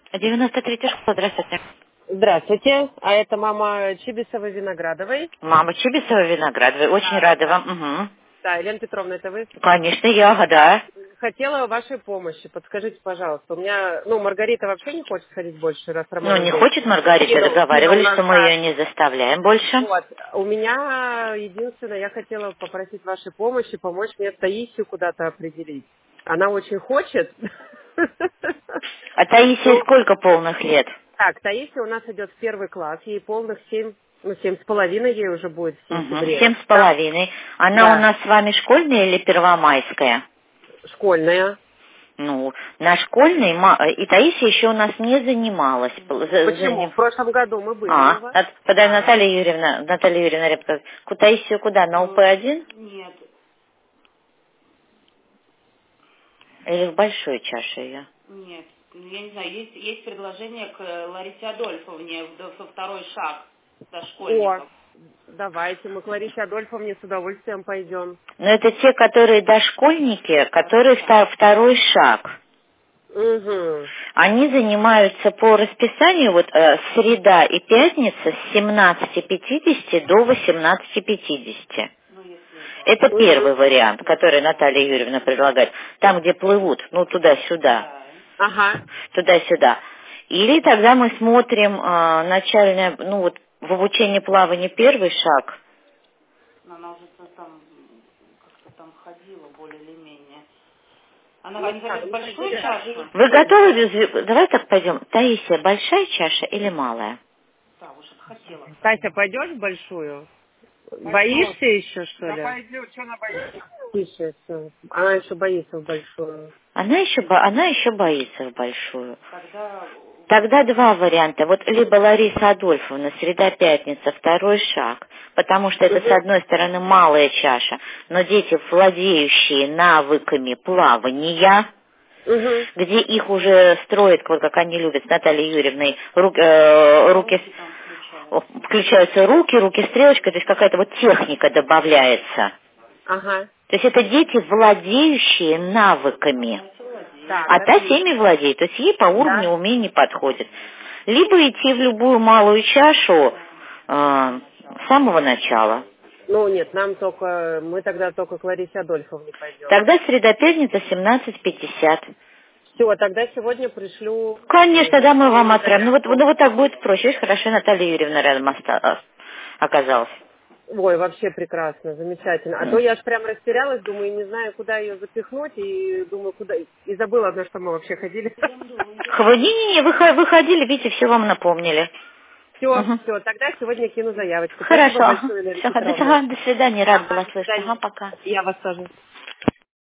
93-я школа, здравствуйте. Здравствуйте, а это мама Чибисовой-Виноградовой. Мама Чибисова-Виноградовой, очень рада Да. вам. Угу. Да, Елена Петровна, это вы? Конечно, я, да. Хотела вашей помощи, подскажите, пожалуйста. У меня, Маргарита вообще не хочет ходить больше, раз Ну, Роман не здесь хочет Маргарита, кинул договаривались, нас, что мы да. ее не заставляем больше. Вот. У меня единственное, я хотела попросить вашей помощи, помочь мне Таисию куда-то определить. Она очень хочет. А Таисии Ну, сколько полных лет? так, Таисия у нас идет в первый класс, ей полных 7,5 ей уже будет в Угу. сентябре. Семь с Да, половиной. Она у да, нас с вами школьная или первомайская? школьная. Ну, на школьной и Таисия еще у нас не занималась. Почему? В прошлом году мы были у вас. Подай Наталья Юрьевна Репка. Таисию куда? На УП-1? Нет, Или в большой чаше ее? нет. Ну, я не знаю, есть предложение к Ларисе Адольфовне во второй шаг до О, школьников. давайте, мы к Ларисе Адольфовне с удовольствием пойдем. Но это те, которые дошкольники, которые второй шаг. Угу. Они занимаются по расписанию среда и пятница с 17:50 до 18:50. Ну, если Это это. первый Угу. вариант, который Наталья Юрьевна предлагает. Там, где плывут, туда-сюда, Да. Ага. туда-сюда. Или тогда мы смотрим начальное, в обучении плавания первый шаг. Но она уже там как-то там ходила более или менее. Ну, Они так, хотят большую чашу? Вы готовы? Давай так пойдем. Таисия, большая чаша или малая? Да, уже хотела, кстати. Тася, пойдешь в большую? Большую. Боишься еще, что ли? Да пойдет, что она боится? Тише, всё. Она еще боится в большую. Она еще боится в большую. Тогда Тогда два варианта. Вот либо Лариса Адольфовна, среда-пятница, второй шаг, потому что это, с Угу. одной стороны, малая чаша, но дети, владеющие навыками плавания, Угу. где их уже строят, вот как они любят, с Натальей Юрьевной, руки, руки там включают. включаются руки стрелочкой, то есть какая-то вот техника добавляется. Ага. То есть это дети, владеющие навыками. Тася владеет. Так, А та отлично. всеми владеет, то есть ей по уровню Да? умений подходит. Либо идти в любую малую чашу с самого начала. Ну, нет, мы тогда только к Ларисе Адольфовне пойдем. Тогда среда-пятница 17:50. Все, тогда сегодня пришлю Конечно, да, мы вам отправим. заявку. Вот так будет проще. Видишь, хорошо, Наталья Юрьевна рядом оказалась. Ой, вообще прекрасно, замечательно. А то я аж прям растерялась, думаю, не знаю, куда ее запихнуть, и думаю, куда... И забыла одно, что мы вообще ходили. Не-не-не, вы ходили, видите, все вам напомнили. Все, Угу. все, тогда сегодня кину заявочку. Спасибо Хорошо. большое, Елена Все, Петровна. до свидания, рад Ага, была до слышать. свидания. Ага, пока. Я вас тоже.